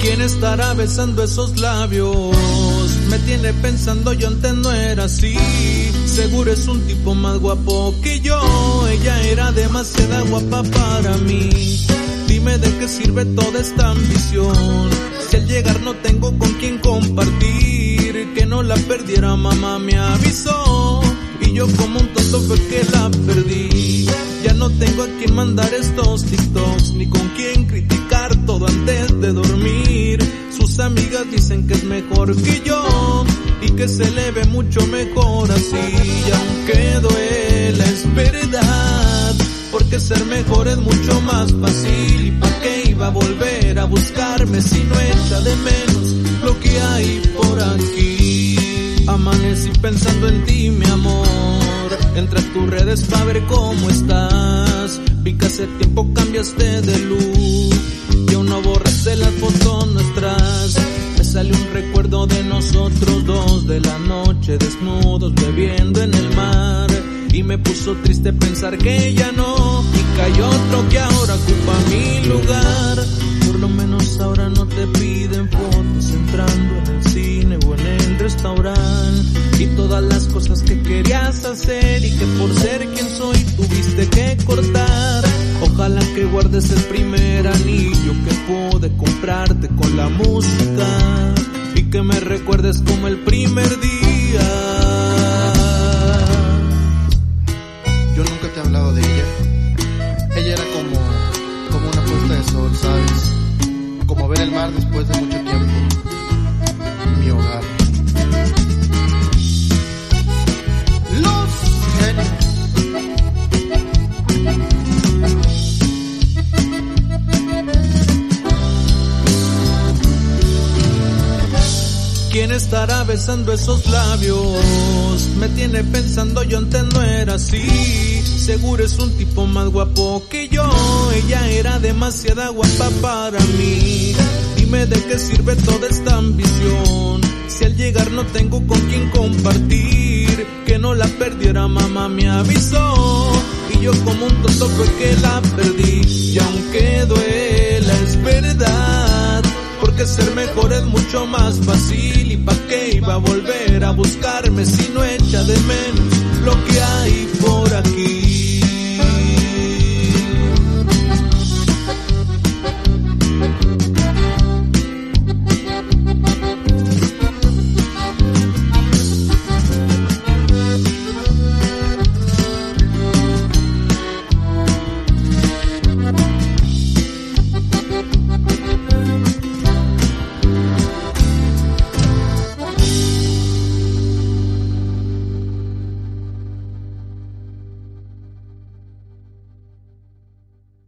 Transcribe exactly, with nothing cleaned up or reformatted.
¿Quién estará besando esos labios? Me tiene pensando, yo antes no era así. Seguro es un tipo más guapo que yo. Ella era demasiada guapa para mí. Dime de qué sirve toda esta ambición si al llegar no tengo con quién compartir. Que no la perdiera, mamá me avisó y yo como un tonto fue que la perdí. Ya no tengo a quien mandar estos TikToks ni con quien criticar todo antes de dormir. Sus amigas dicen que es mejor que yo y que se le ve mucho mejor así. Y aunque duela es verdad, porque ser mejor es mucho más fácil. ¿Y pa' qué iba a volver a buscarme si no echa de menos lo que hay por aquí? Amanecí pensando en ti, mi amor. Entré a tus redes pa' ver cómo estás. Vi que hace tiempo cambiaste de look y aún no borraste las fotos nuestras. Me salió un recuerdo de nosotros dos, de la noche desnudos bebiendo en el mar. Y me puso triste pensar que ya no, y cayó otro que ahora ocupa mi lugar. Por lo menos ahora no te piden fotos entrando en el cine o en el restaurante. Y todas las cosas que querías hacer y que por ser quien soy tuviste que cortar. Ojalá que guardes el primer anillo que pude comprarte con la música y que me recuerdes como el primer día. Yo nunca te he hablado de ella. Ella era como, como una puesta de sol, ¿sabes? Como ver el mar después de mucho tiempo. Mi hogar. Los genios. ¿Quién estará besando esos labios? Me tiene pensando, yo antes no era así. Seguro es un tipo más guapo que yo. Ella era demasiada guapa para mí. Dime de qué sirve toda esta ambición si al llegar no tengo con quién compartir. Que no la perdiera, mamá me avisó y yo como un tonto fue que la perdí. Y aunque duela es verdad, porque ser mejor es mucho más fácil. ¿Y pa' qué iba a volver a buscarme si no echa de menos lo que hay por aquí?